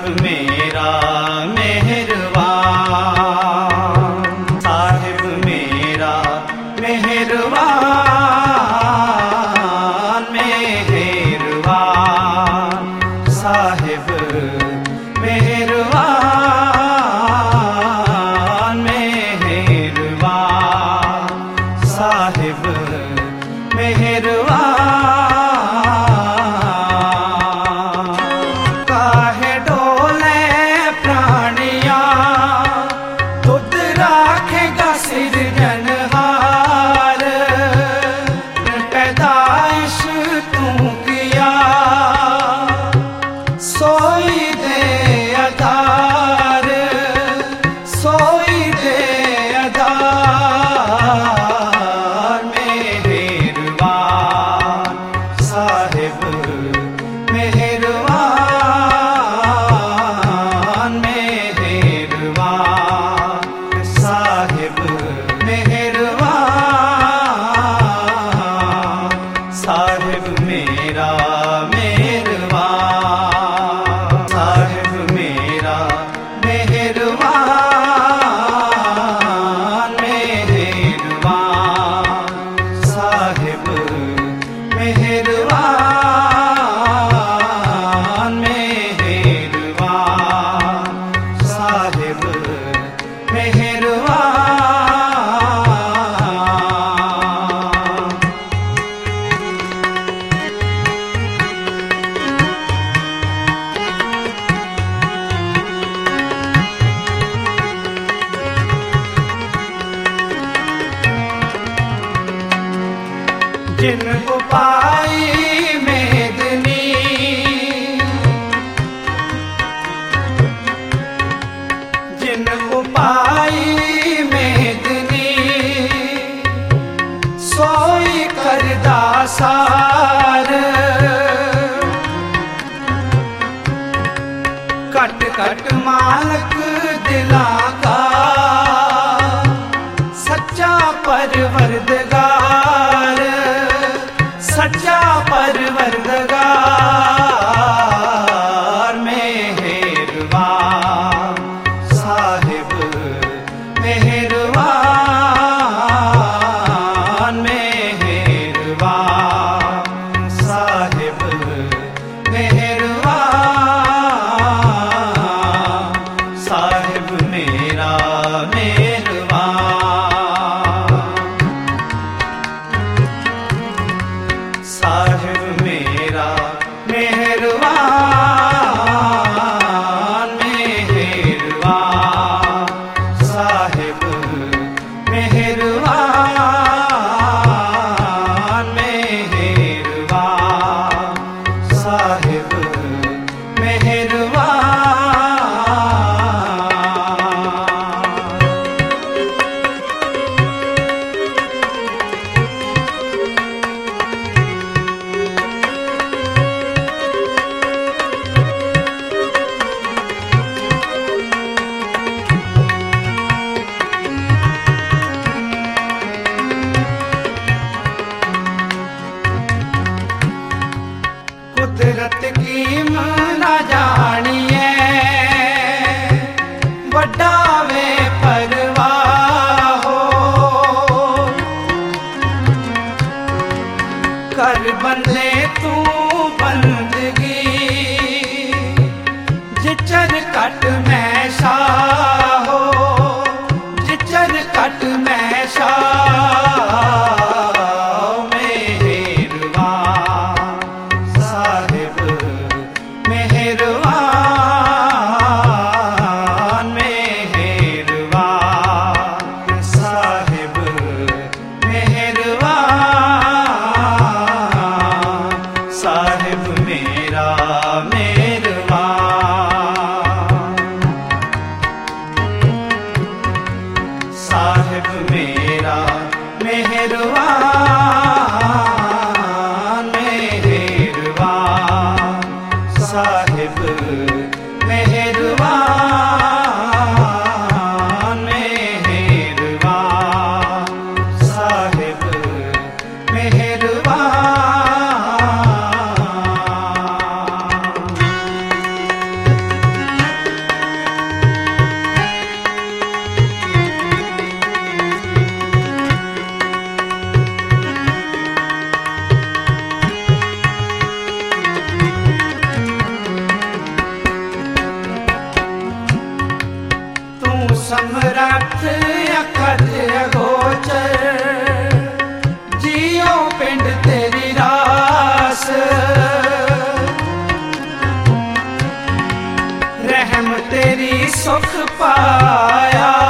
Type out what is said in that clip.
मेरा मेहरबान, साहिब मेरा मेहरबान, मेहरबान साहिब मेहरबान, मेहरबान साहिब मेहरबान। जिनको पाई मेदनी, जिनको पाई मेदनी, सोई करदा सार। कट कट मालक दिलां का, सच्चा परवरदिगार, सच्चा परवरदिगार मेहरबान साहिब मेहरबान, मेहरबान साहिब मेहरबान, साहिब मेरा मेहरबान, साहिब मेरा मेहरबान, मेहरबान साहिब मेहरबान, मेहरबान साहिब मेहरबान। कुदरत की ना जानिए, बड़ा वे परवाह हो, कर बंदे तू बंदगी, जिचर कट मैं शाह हो, जिचर कट मैं शाह। साहिब मेरा मेहरबान, मेहरबान साहिब मेहरबान, मेहरबान साहिब मेहरबान। ਸਮਰੱਥ ਅਖਤ ਅਗੋਚਰ, ਜੀਉ ਪਿੰਡ ਤੇਰੀ ਰਾਸ, ਰਹਿਮ ਤੇਰੀ ਸੁਖ ਪਾਇਆ।